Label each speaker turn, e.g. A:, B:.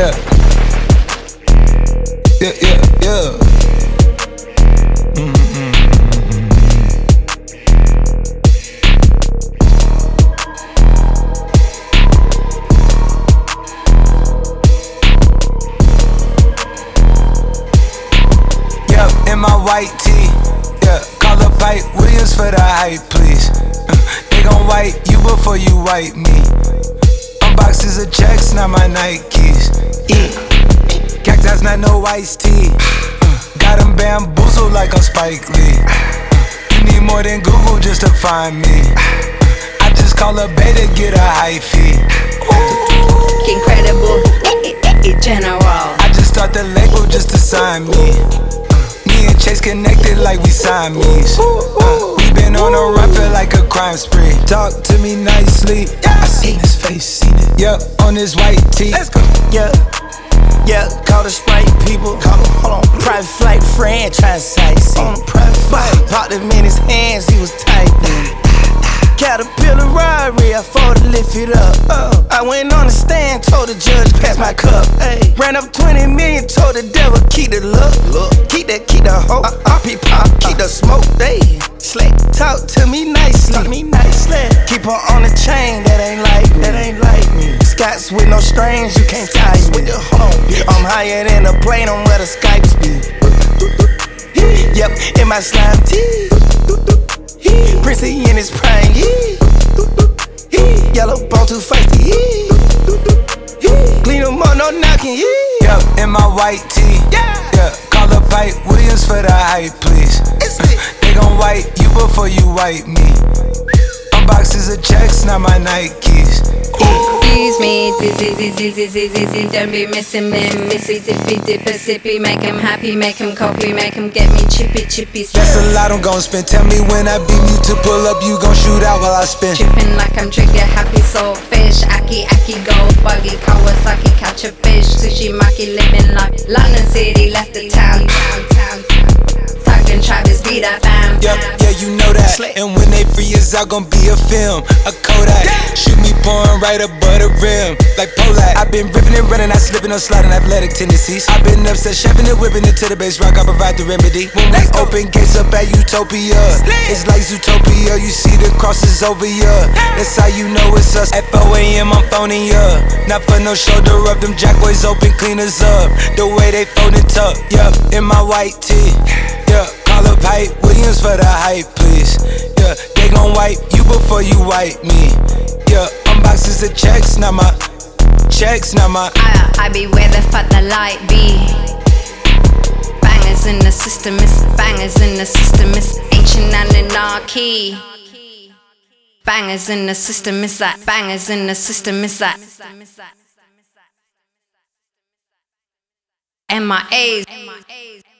A: Yeah. Yeah, yeah, yeah. In my white tee, yeah. Call up Pipe Williams for the hype, please. They gon' wipe you before you wipe me. Unboxes of checks, not my Nikes. Cactus, not no iced tea. Got them bamboozled like I'm Spike Lee. You need more than Google just to find me. I just call a beta, get a hyphy.
B: Incredible, general.
A: I just start the label just to sign me. Me and Chase connected like we Siamese. We been on a run, feel like a crime spree. Talk to me nicely. I seen his face, seen it. Yup, on his white tee.
C: Let's go. Yeah, yeah. Call the Sprite people. Call him, hold on. Private flight friend trying to sightsee. On a private flight. Popped him in his hands, he was typing. Caterpillar robbery, I fought to lift it up. I went on the stand, told the judge pass my cup. Ran up 20 million, told the devil keep the look. Keep the hope. RP pop, keep the smoke. Slick, talk to me nicely. Keep her on the chain, that ain't like me. Scots with no strings, you can't tie me. I'm higher than a plane on where the Skypes be. Yep, in my slime tee. Princey in his prime, yellow bone too feisty, clean them up, no knocking,
A: Yup, in my white tee, yeah. Call up Pipe Williams for the hype, please. They gon' wipe you before you wipe me. Unboxes of checks, not my Nikes.
B: Excuse me, don't be missing me. Mississippi, Mississippi, make him happy, make him copy, make him get me chippy.
A: That's a lot I'm gon' spend. Tell me when I beam you to pull up, you gon' shoot out while I spin.
B: Trippin' like I'm trigger happy, soul fish. Aki, go buggy, Kawasaki, catch a fish. Sushi, maki, living like London City, left the town. Talking Travis, be that fam.
A: Yep, yeah, you know that. And when they free us out, gon' be a film, a Kodak. Shoot me pouring right above the rim, like Polak. I been ripping and running, I slipping on sliding, athletic tendencies. I been upset, chefing and whipping it to the base rock. I provide the remedy. When we open gates up at Utopia, it's like Zootopia. You see the crosses over ya. That's how you know it's us. At 4 a.m. I'm phoning ya. Not for no shoulder up, them jack boys open cleaners up. The way they fold it up, yup, in my white tee. Yeah, call up Pipe Williams for the hype, please. Yeah, they gon' wipe you before you wipe me. Yeah, unboxes of checks, not my checks, not my.
B: I be where the fuck the light be. Bangers in the system, it's bangers in the system, it's ancient anarchy. Bangers in the system, it's that bangers in the system, it's that MIAs.